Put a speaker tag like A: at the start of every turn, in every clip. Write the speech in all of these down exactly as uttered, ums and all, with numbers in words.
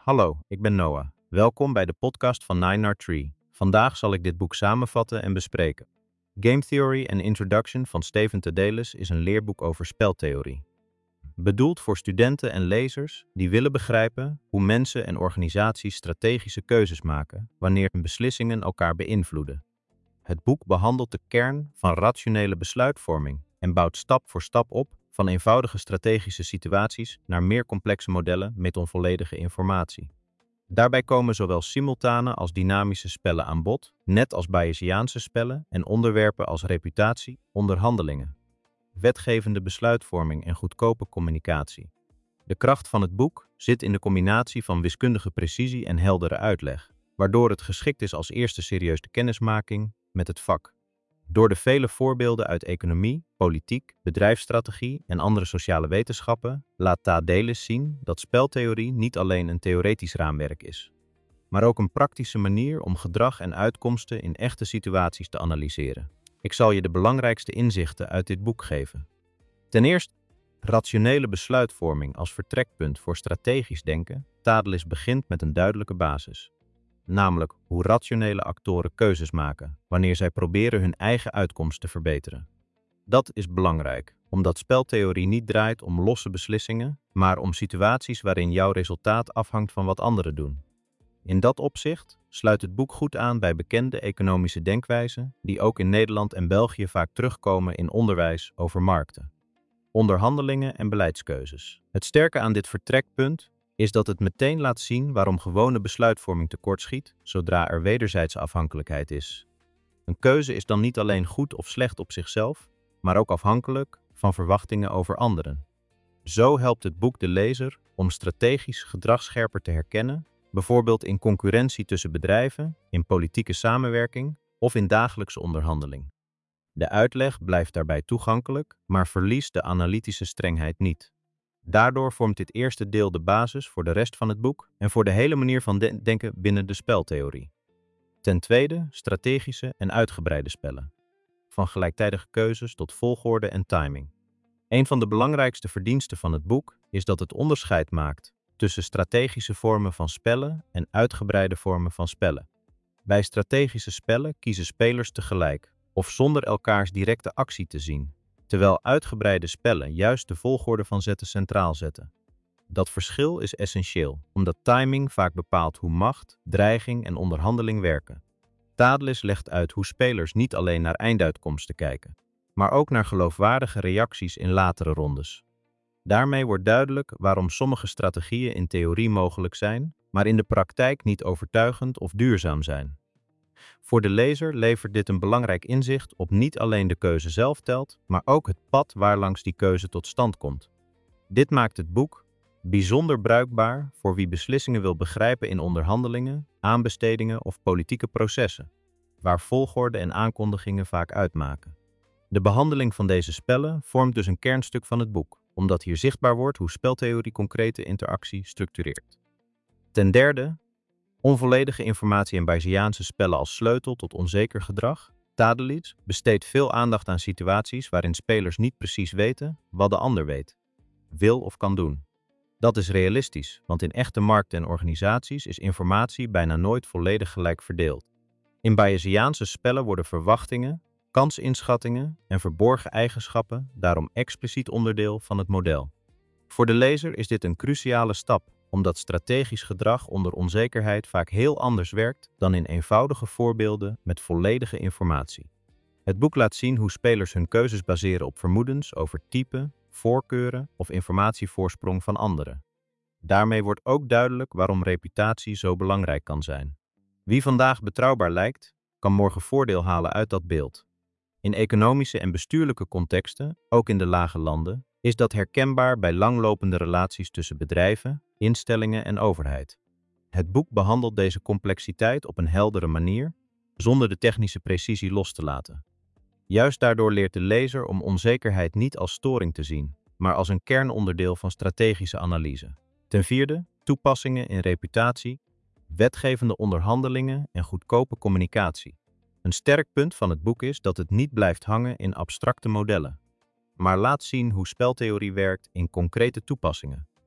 A: Hallo, ik ben Noah. Welkom bij de podcast van Nine Art Tree. Vandaag zal ik dit boek samenvatten en bespreken. Game Theory and Introduction van Stephen Tedelis is een leerboek over speltheorie. Bedoeld voor studenten en lezers die willen begrijpen hoe mensen en organisaties strategische keuzes maken wanneer hun beslissingen elkaar beïnvloeden. Het boek behandelt de kern van rationele besluitvorming en bouwt stap voor stap op van eenvoudige strategische situaties naar meer complexe modellen met onvolledige informatie. Daarbij komen zowel simultane als dynamische spellen aan bod, net als Bayesiaanse spellen en onderwerpen als reputatie, onderhandelingen, wetgevende besluitvorming en goedkope communicatie. De kracht van het boek zit in de combinatie van wiskundige precisie en heldere uitleg, waardoor het geschikt is als eerste serieuze kennismaking met het vak. Door de vele voorbeelden uit economie, politiek, bedrijfsstrategie en andere sociale wetenschappen laat Tedelis zien dat speltheorie niet alleen een theoretisch raamwerk is, maar ook een praktische manier om gedrag en uitkomsten in echte situaties te analyseren. Ik zal je de belangrijkste inzichten uit dit boek geven. Ten eerste, rationele besluitvorming als vertrekpunt voor strategisch denken. Tedelis begint met een duidelijke basis. Namelijk hoe rationele actoren keuzes maken wanneer zij proberen hun eigen uitkomst te verbeteren. Dat is belangrijk, omdat speltheorie niet draait om losse beslissingen, maar om situaties waarin jouw resultaat afhangt van wat anderen doen. In dat opzicht sluit het boek goed aan bij bekende economische denkwijzen die ook in Nederland en België vaak terugkomen in onderwijs over markten, onderhandelingen en beleidskeuzes. Het sterke aan dit vertrekpunt is dat het meteen laat zien waarom gewone besluitvorming tekortschiet zodra er wederzijdse afhankelijkheid is. Een keuze is dan niet alleen goed of slecht op zichzelf, maar ook afhankelijk van verwachtingen over anderen. Zo helpt het boek de lezer om strategisch gedrag scherper te herkennen, bijvoorbeeld in concurrentie tussen bedrijven, in politieke samenwerking of in dagelijkse onderhandeling. De uitleg blijft daarbij toegankelijk, maar verliest de analytische strengheid niet. Daardoor vormt dit eerste deel de basis voor de rest van het boek en voor de hele manier van de- denken binnen de speltheorie. Ten tweede, strategische en uitgebreide spellen. Van gelijktijdige keuzes tot volgorde en timing. Een van de belangrijkste verdiensten van het boek is dat het onderscheid maakt tussen strategische vormen van spellen en uitgebreide vormen van spellen. Bij strategische spellen kiezen spelers tegelijk of zonder elkaars directe actie te zien, terwijl uitgebreide spellen juist de volgorde van zetten centraal zetten. Dat verschil is essentieel, omdat timing vaak bepaalt hoe macht, dreiging en onderhandeling werken. Tedelis legt uit hoe spelers niet alleen naar einduitkomsten kijken, maar ook naar geloofwaardige reacties in latere rondes. Daarmee wordt duidelijk waarom sommige strategieën in theorie mogelijk zijn, maar in de praktijk niet overtuigend of duurzaam zijn. Voor de lezer levert dit een belangrijk inzicht op niet alleen de keuze zelf telt, maar ook het pad waarlangs die keuze tot stand komt. Dit maakt het boek bijzonder bruikbaar voor wie beslissingen wil begrijpen in onderhandelingen, aanbestedingen of politieke processen, waar volgorde en aankondigingen vaak uitmaken. De behandeling van deze spellen vormt dus een kernstuk van het boek, omdat hier zichtbaar wordt hoe speltheorie concrete interactie structureert. Ten derde, onvolledige informatie en Bayesiaanse spellen als sleutel tot onzeker gedrag. Tedelis besteedt veel aandacht aan situaties waarin spelers niet precies weten wat de ander weet, wil of kan doen. Dat is realistisch, want in echte markten en organisaties is informatie bijna nooit volledig gelijk verdeeld. In Bayesiaanse spellen worden verwachtingen, kansinschattingen en verborgen eigenschappen daarom expliciet onderdeel van het model. Voor de lezer is dit een cruciale stap, omdat strategisch gedrag onder onzekerheid vaak heel anders werkt dan in eenvoudige voorbeelden met volledige informatie. Het boek laat zien hoe spelers hun keuzes baseren op vermoedens over type, voorkeuren of informatievoorsprong van anderen. Daarmee wordt ook duidelijk waarom reputatie zo belangrijk kan zijn. Wie vandaag betrouwbaar lijkt, kan morgen voordeel halen uit dat beeld. In economische en bestuurlijke contexten, ook in de lage landen, is dat herkenbaar bij langlopende relaties tussen bedrijven, instellingen en overheid. Het boek behandelt deze complexiteit op een heldere manier, zonder de technische precisie los te laten. Juist daardoor leert de lezer om onzekerheid niet als storing te zien, maar als een kernonderdeel van strategische analyse. Ten vierde, toepassingen in reputatie, wetgevende onderhandelingen en goedkope communicatie. Een sterk punt van het boek is dat het niet blijft hangen in abstracte modellen, maar laat zien hoe speltheorie werkt in concrete toepassingen.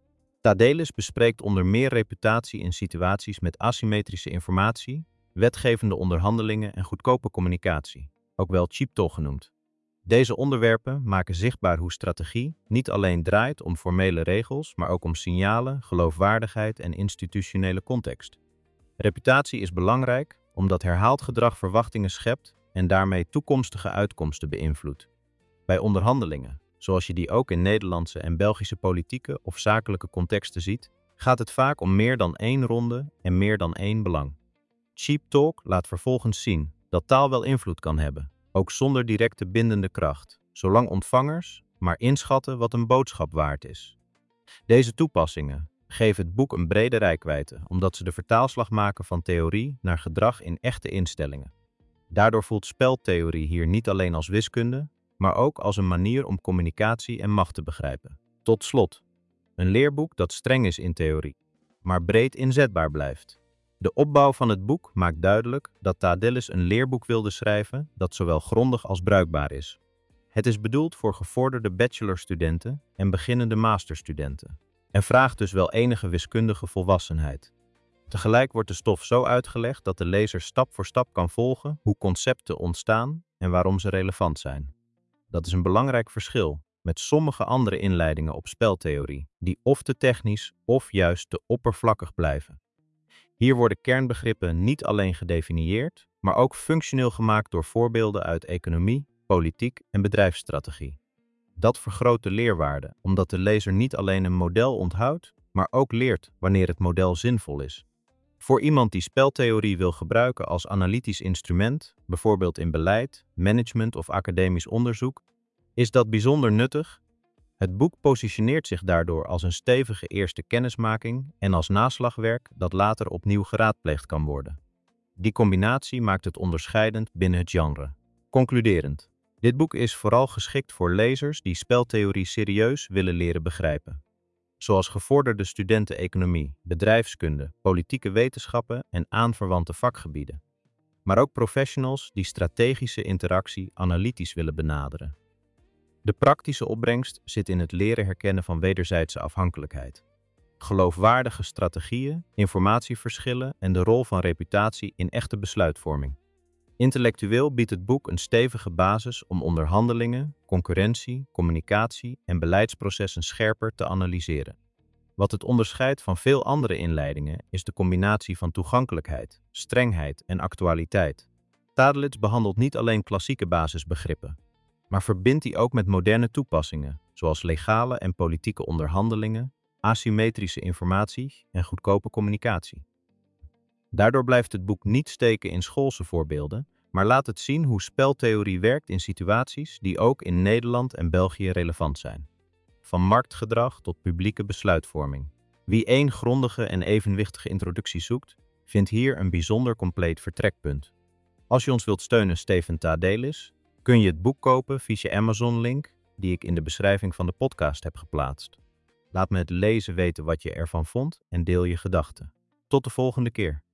A: Tadelis bespreekt onder meer reputatie in situaties met asymmetrische informatie, wetgevende onderhandelingen en goedkope communicatie, ook wel cheap talk genoemd. Deze onderwerpen maken zichtbaar hoe strategie niet alleen draait om formele regels, maar ook om signalen, geloofwaardigheid en institutionele context. Reputatie is belangrijk omdat herhaald gedrag verwachtingen schept en daarmee toekomstige uitkomsten beïnvloedt. Bij onderhandelingen, zoals je die ook in Nederlandse en Belgische politieke of zakelijke contexten ziet, gaat het vaak om meer dan één ronde en meer dan één belang. Cheap talk laat vervolgens zien dat taal wel invloed kan hebben, ook zonder directe bindende kracht, zolang ontvangers maar inschatten wat een boodschap waard is. Deze toepassingen geven het boek een brede reikwijdte, omdat ze de vertaalslag maken van theorie naar gedrag in echte instellingen. Daardoor voelt speltheorie hier niet alleen als wiskunde, maar ook als een manier om communicatie en macht te begrijpen. Tot slot, een leerboek dat streng is in theorie, maar breed inzetbaar blijft. De opbouw van het boek maakt duidelijk dat Tadelis een leerboek wilde schrijven dat zowel grondig als bruikbaar is. Het is bedoeld voor gevorderde bachelorstudenten en beginnende masterstudenten en vraagt dus wel enige wiskundige volwassenheid. Tegelijk wordt de stof zo uitgelegd dat de lezer stap voor stap kan volgen hoe concepten ontstaan en waarom ze relevant zijn. Dat is een belangrijk verschil met sommige andere inleidingen op speltheorie, die of te technisch of juist te oppervlakkig blijven. Hier worden kernbegrippen niet alleen gedefinieerd, maar ook functioneel gemaakt door voorbeelden uit economie, politiek en bedrijfsstrategie. Dat vergroot de leerwaarde, omdat de lezer niet alleen een model onthoudt, maar ook leert wanneer het model zinvol is. Voor iemand die speltheorie wil gebruiken als analytisch instrument, bijvoorbeeld in beleid, management of academisch onderzoek, is dat bijzonder nuttig. Het boek positioneert zich daardoor als een stevige eerste kennismaking en als naslagwerk dat later opnieuw geraadpleegd kan worden. Die combinatie maakt het onderscheidend binnen het genre. Concluderend. Dit boek is vooral geschikt voor lezers die speltheorie serieus willen leren begrijpen. Zoals gevorderde studenten economie, bedrijfskunde, politieke wetenschappen en aanverwante vakgebieden. Maar ook professionals die strategische interactie analytisch willen benaderen. De praktische opbrengst zit in het leren herkennen van wederzijdse afhankelijkheid. Geloofwaardige strategieën, informatieverschillen en de rol van reputatie in echte besluitvorming. Intellectueel biedt het boek een stevige basis om onderhandelingen, concurrentie, communicatie en beleidsprocessen scherper te analyseren. Wat het onderscheidt van veel andere inleidingen is de combinatie van toegankelijkheid, strengheid en actualiteit. Tadelis behandelt niet alleen klassieke basisbegrippen, maar verbindt die ook met moderne toepassingen, zoals legale en politieke onderhandelingen, asymmetrische informatie en goedkope communicatie. Daardoor blijft het boek niet steken in schoolse voorbeelden, maar laat het zien hoe speltheorie werkt in situaties die ook in Nederland en België relevant zijn. Van marktgedrag tot publieke besluitvorming. Wie één grondige en evenwichtige introductie zoekt, vindt hier een bijzonder compleet vertrekpunt. Als je ons wilt steunen, Steven Tadelis, kun je het boek kopen via de Amazon-link die ik in de beschrijving van de podcast heb geplaatst. Laat me het lezen weten wat je ervan vond en deel je gedachten. Tot de volgende keer.